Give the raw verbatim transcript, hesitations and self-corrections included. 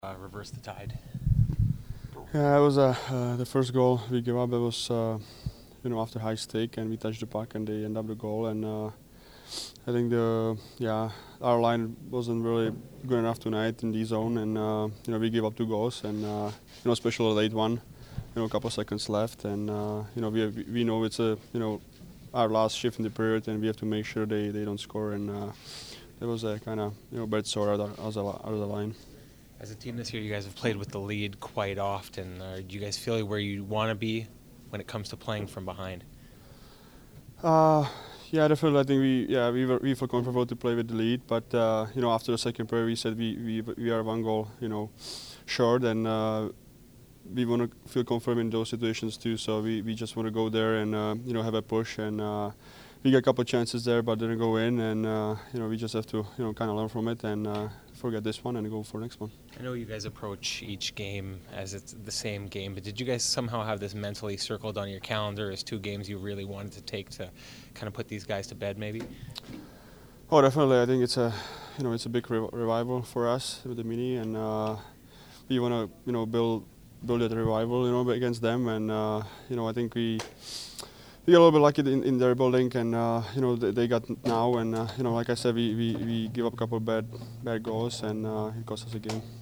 uh, reverse the tide? Yeah, it was uh, uh, the first goal we gave up. It was uh, you know after high stake, and we touched the puck, and they end up the goal. And uh, I think the yeah our line wasn't really good enough tonight in the zone, and uh, you know we gave up two goals, and uh, you know especially a late one. You know, a couple of seconds left, and uh, you know we have, we know it's a you know our last shift in the period, and we have to make sure they, they don't score. And uh, it was a kind of you know bad sore out of, out of the line. As a team this year, you guys have played with the lead quite often. Uh, do you guys feel where you want to be when it comes to playing from behind? Uh, yeah, definitely. I think we yeah we were we feel comfortable to play with the lead, but uh, you know after the second period we said we we, we are one goal you know short, and uh, we want to feel confident in those situations too. So we, we just want to go there and uh, you know have a push, and uh, we got a couple of chances there but didn't go in, and uh, you know we just have to you know kind of learn from it and uh, forget this one and go for the next one. I know you guys approach each game as it's the same game, but did you guys somehow have this mentally circled on your calendar as two games you really wanted to take to kind of put these guys to bed maybe? Oh, definitely. I think it's a you know it's a big re- revival for us with the mini, and uh, we want to you know build build that revival you know against them, and uh, you know I think we we got a little bit lucky in, in their building, and uh, you know they, they got now, and uh, you know like I said we, we, we give up a couple of bad bad goals, and uh, it cost us a game.